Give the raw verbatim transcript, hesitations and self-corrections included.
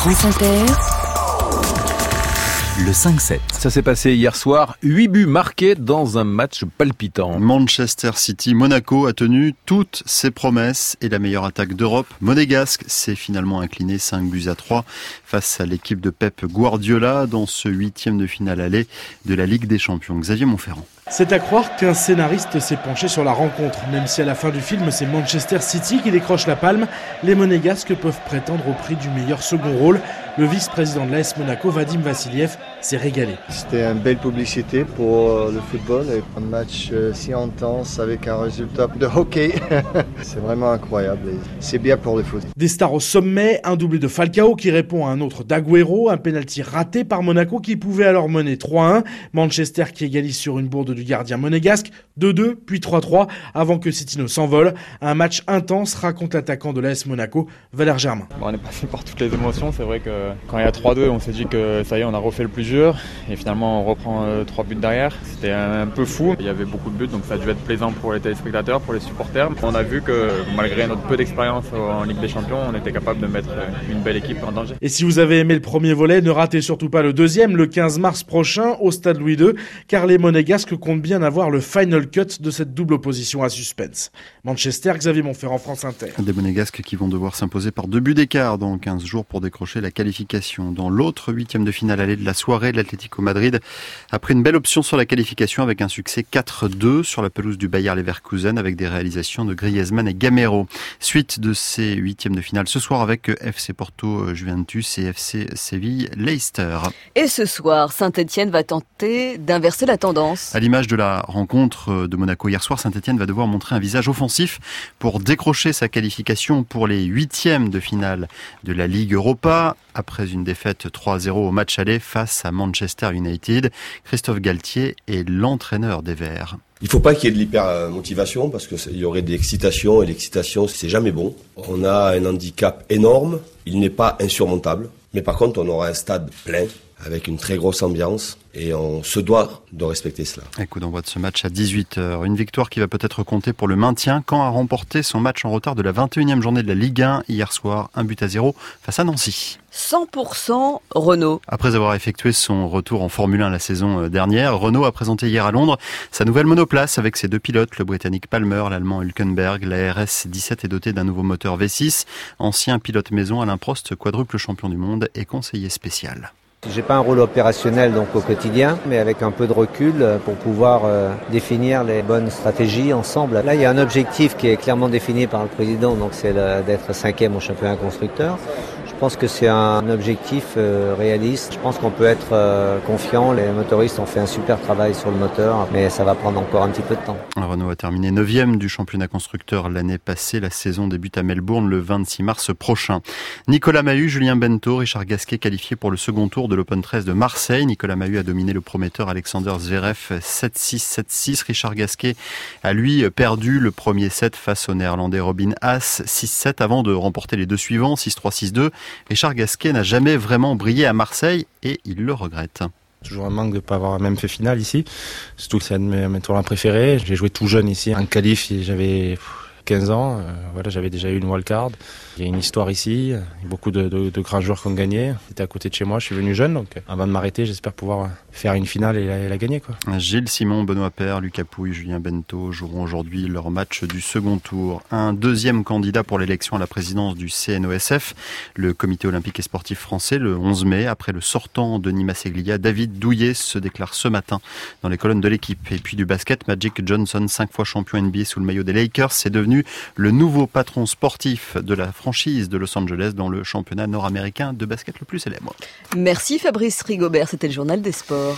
France Inter, le cinq sept. Ça s'est passé hier soir, huit buts marqués dans un match palpitant. Manchester City, Monaco a tenu toutes ses promesses et la meilleure attaque d'Europe. Monégasque s'est finalement incliné cinq buts à trois face à l'équipe de Pep Guardiola dans ce huitième de finale aller de la Ligue des Champions. Xavier Montferrand. C'est à croire qu'un scénariste s'est penché sur la rencontre. Même si à la fin du film, c'est Manchester City qui décroche la palme, les Monégasques peuvent prétendre au prix du meilleur second rôle. Le vice-président de l'A S Monaco, Vadim Vassiliev, s'est régalé. C'était une belle publicité pour le football et un match si intense avec un résultat de hockey. C'est vraiment incroyable et c'est bien pour le foot. Des stars au sommet, un doublé de Falcao qui répond à un autre d'Agüero, un pénalty raté par Monaco qui pouvait alors mener trois un. Manchester qui égalise sur une bourde du gardien monégasque, deux deux, puis trois trois, avant que City ne s'envole. Un match intense, raconte l'attaquant de l'A S Monaco, Valère Germain. Bon, on est passé par toutes les émotions, c'est vrai que quand il y a trois deux, on s'est dit que ça y est, on a refait le plus dur, et finalement on reprend euh, trois buts derrière. C'était un, un peu fou, il y avait beaucoup de buts, donc ça a dû être plaisant pour les téléspectateurs, pour les supporters. On a vu que malgré notre peu d'expérience en Ligue des Champions, on était capable de mettre une belle équipe en danger. Et si vous avez aimé le premier volet, ne ratez surtout pas le deuxième, le quinze mars prochain, au Stade Louis deux, car les Monégasques comptent bien avoir le final cut de cette double opposition à suspense. Manchester, Xavier Montferrand, France Inter. Des Monégasques qui vont devoir s'imposer par deux buts d'écart dans quinze jours pour décrocher la qualification. Dans l'autre huitième de finale allée de la soirée, l'Atlético Madrid a pris une belle option sur la qualification avec un succès quatre deux sur la pelouse du Bayer Leverkusen avec des réalisations de Griezmann et Gamero. Suite de ces huitièmes de finale ce soir avec F C Porto Juventus et F C Séville Leicester. Et ce soir, Saint-Etienne va tenter d'inverser la tendance. À l'image de la rencontre de Monaco hier soir, Saint-Etienne va devoir montrer un visage offensif pour décrocher sa qualification pour les huitièmes de finale de la Ligue Europa. Après une défaite trois zéro au match aller face à Manchester United, Christophe Galtier est l'entraîneur des Verts. Il ne faut pas qu'il y ait de l'hyper-motivation parce qu'il y aurait de l'excitation et l'excitation, c'est jamais bon. On a un handicap énorme, il n'est pas insurmontable, mais par contre on aura un stade plein avec une très grosse ambiance et on se doit de respecter cela. Un coup d'envoi de ce match à dix-huit heures. Une victoire qui va peut-être compter pour le maintien. Caen a remporté son match en retard de la vingt et unième journée de la Ligue un hier soir, un but à zéro face à Nancy. cent pour cent Renault. Après avoir effectué son retour en Formule un la saison dernière, Renault a présenté hier à Londres sa nouvelle monoplace avec ses deux pilotes, le Britannique Palmer, l'Allemand Hülkenberg. La R S dix-sept est dotée d'un nouveau moteur V six. Ancien pilote maison, Alain Prost, quadruple champion du monde et conseiller spécial. J'ai pas un rôle opérationnel donc au quotidien, mais avec un peu de recul pour pouvoir euh, définir les bonnes stratégies ensemble. Là, il y a un objectif qui est clairement défini par le président, donc c'est le, d'être cinquième au championnat constructeur. Je pense que c'est un objectif euh, réaliste. Je pense qu'on peut être euh, confiant. Les motoristes ont fait un super travail sur le moteur, mais ça va prendre encore un petit peu de temps. Renault a terminé neuvième du championnat constructeur l'année passée. La saison débute à Melbourne le vingt-six mars prochain. Nicolas Mahut, Julien Bento, Richard Gasquet qualifiés pour le second tour de l'Open treize de Marseille. Nicolas Mahut a dominé le prometteur Alexander Zverev sept six, sept six. Richard Gasquet a lui perdu le premier set face au néerlandais Robin Haas six sept avant de remporter les deux suivants six trois, six deux. Richard Gasquet n'a jamais vraiment brillé à Marseille et il le regrette. Toujours un manque de ne pas avoir même fait finale ici, surtout que c'est un de mes, mes tournois préférés. J'ai joué tout jeune ici, en qualif j'avais quinze ans, euh, voilà, j'avais déjà eu une wildcard. Il y a une histoire ici, beaucoup de, de, de grands joueurs qui ont gagné. C'était à côté de chez moi, je suis venu jeune, donc avant de m'arrêter, j'espère pouvoir faire une finale et la, et la gagner, quoi. Gilles Simon, Benoît Paire, Lucas Pouille, Julien Bento joueront aujourd'hui leur match du second tour. Un deuxième candidat pour l'élection à la présidence du C N O S F, le Comité olympique et sportif français, le onze mai, après le sortant Denis Masseglia, David Douillet se déclare ce matin dans les colonnes de l'équipe. Et puis du basket, Magic Johnson, cinq fois champion N B A sous le maillot des Lakers, c'est devenu le nouveau patron sportif de la franchise de Los Angeles dans le championnat nord-américain de basket le plus célèbre. Merci Fabrice Rigobert, c'était le journal des sports.